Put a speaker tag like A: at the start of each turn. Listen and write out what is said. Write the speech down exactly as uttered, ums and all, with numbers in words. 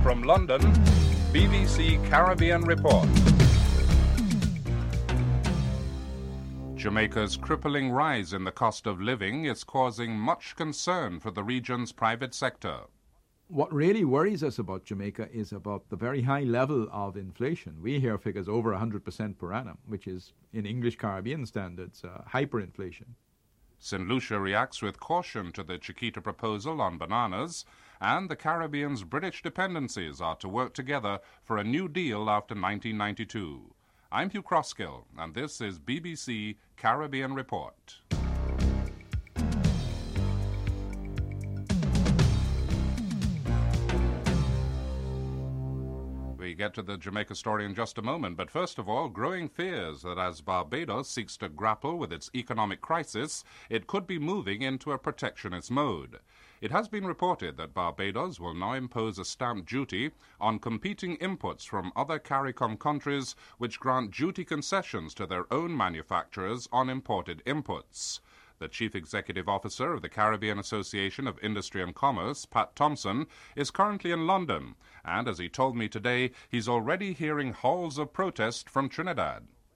A: From London, B B C Caribbean Report. Jamaica's crippling rise in the cost of living is causing much concern for the region's private sector.
B: What really worries us about Jamaica is about the very high level of inflation. We hear figures over one hundred percent per annum, which is, in English Caribbean standards, uh, hyperinflation.
A: Saint Lucia reacts with caution to the Chiquita proposal on bananas, and the Caribbean's British dependencies are to work together for a new deal after nineteen ninety-two. I'm Hugh Crosskill, and this is B B C Caribbean Report. We get to the Jamaica story in just a moment, but first of all, growing fears that as Barbados seeks to grapple with its economic crisis, it could be moving into a protectionist mode. It has been reported that Barbados will now impose a stamp duty on competing imports from other CARICOM countries which grant duty concessions to their own manufacturers on imported inputs. The Chief Executive Officer of the Caribbean Association of Industry and Commerce, Pat Thompson, is currently in London, and as he told me today, he's already hearing howls of protest from Trinidad.